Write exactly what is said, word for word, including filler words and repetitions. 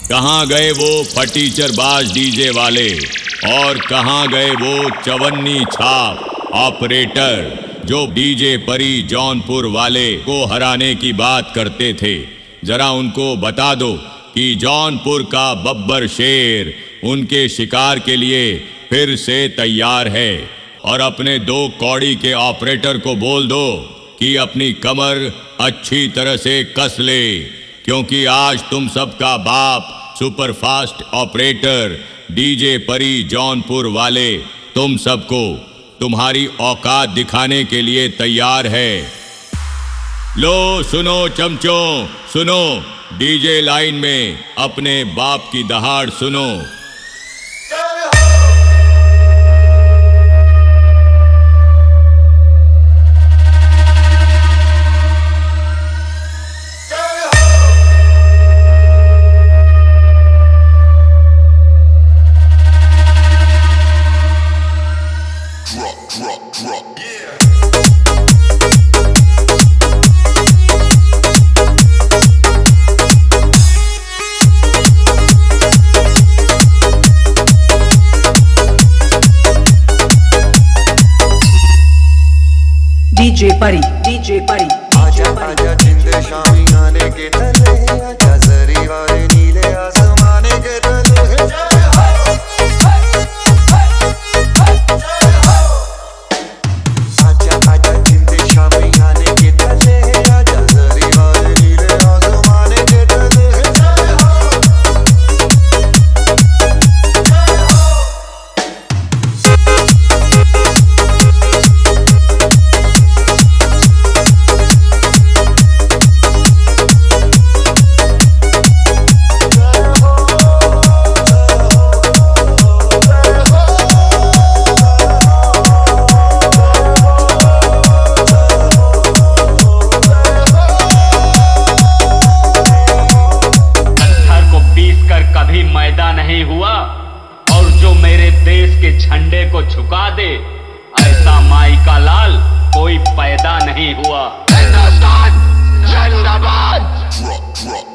कहाँ गए वो फटीचरबाज डीजे वाले, और कहाँ गए वो चवन्नी छाप ऑपरेटर जो डीजे परी जौनपुर वाले को हराने की बात करते थे। जरा उनको बता दो कि जौनपुर का बब्बर शेर उनके शिकार के लिए फिर से तैयार है। और अपने दो कौड़ी के ऑपरेटर को बोल दो कि अपनी कमर अच्छी तरह से कस ले, क्योंकि आज तुम सबका बाप सुपरफास्ट ऑपरेटर डीजे परी जौनपुर वाले तुम सबको तुम्हारी औकात दिखाने के लिए तैयार है। लो सुनो चमचों, सुनो, डीजे लाइन में अपने बाप की दहाड़ सुनो। डीजे परी, डीजे परी, आजा आजा जिंदे शामी गाने के तले, आजा जरी वाले नीले आसमाने के तले। आजा आजा जिंदे शामी गाने के तले, आजा जरी वाले नीले आसमाने के तले। कभी मैदा नहीं हुआ, और जो मेरे देश के झंडे को झुका दे, ऐसा माई का लाल कोई पैदा नहीं हुआ। हिंदुस्तान जिंदाबाद।